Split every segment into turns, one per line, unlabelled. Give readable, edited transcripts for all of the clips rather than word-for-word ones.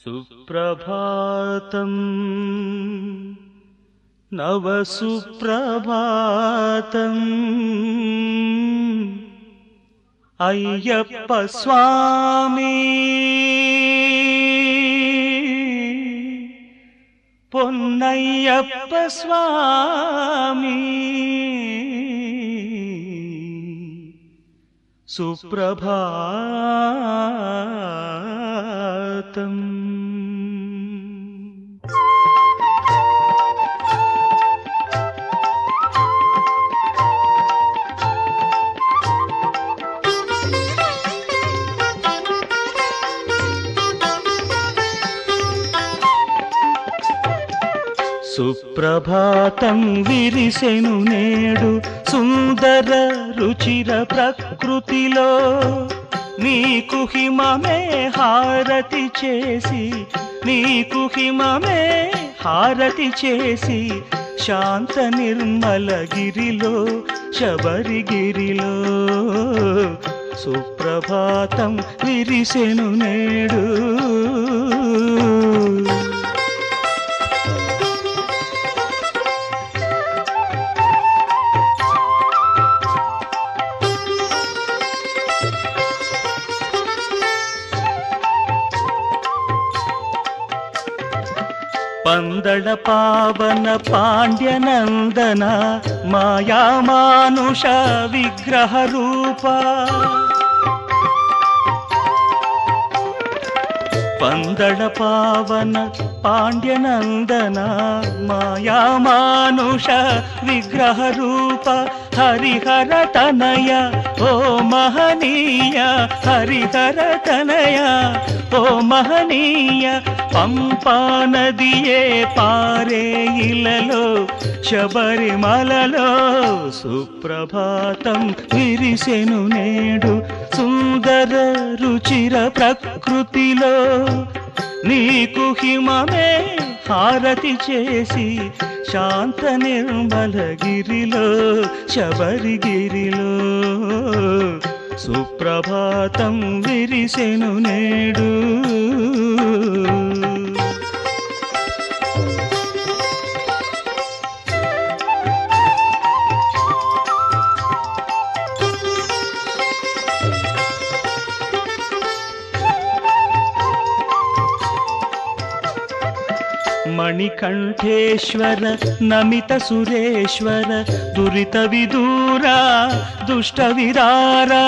సుప్రభాతం నవసుప్రభాతం అయ్యప్ప స్వామి పొన్నయ్యప్ప స్వామి సుప్రభాతం. సుప్రభాతం విరిసెను నేడు సుందర రుచిర ప్రకృతిలో, నీకు హిమమే హారతి చేసి, నీకు హిమమే హారతి చేసి, శాంత నిర్మల గిరిలో శబరిగిరిలో సుప్రభాతం విరిసెను నేడు. పందళ పావన పాండ్యనందన మాయామానుష విగ్రహ రూప, పందళ పావన పాండ్యనందన మాయామానుష విగ్రహ రూప, హరిహర తనయ ఓ మహనీయ, హరిహర తనయ ఓ మహనీయ, పంపా నదియే పారే ఇలలో శబరిమలలో సుప్రభాతం విరిసెను నేడు సుందర రుచిర ప్రకృతిలో, నీకు హిమమే హారతి చేసి, శాంత నిర్మల గిరిలో శబరిగిరిలో సుప్రభాతం విరిసెను నేడు. మణికంఠేశ్వర నమిత సురేశ్వర దురిత విదూరా దుష్ట విరారా,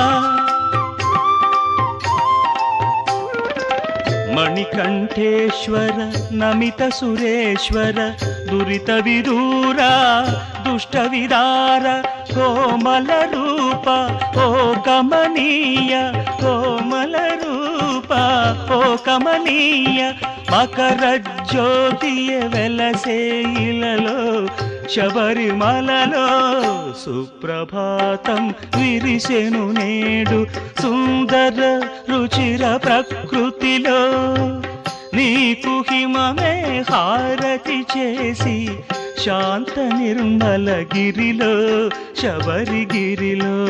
మణికంఠేశ్వర నమిత సురేశ్వర దురిత విదూరా దుష్ట విరార, కోమల రూప ఓ కమనీయ, కోమల రూప ఓ కమనీయ, మకర జ్యోతియ వెలసే ఇలలో శబరిమలలో సుప్రభాతం విరిసెను నేడు సుందర రుచిర ప్రకృతిలో, నీకు హిమమే హారతి చేసి, శాంత నిర్మల గిరిలో శబరిగిరిలో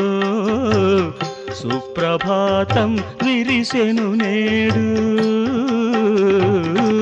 సుప్రభాతం విరిసెను నేడు.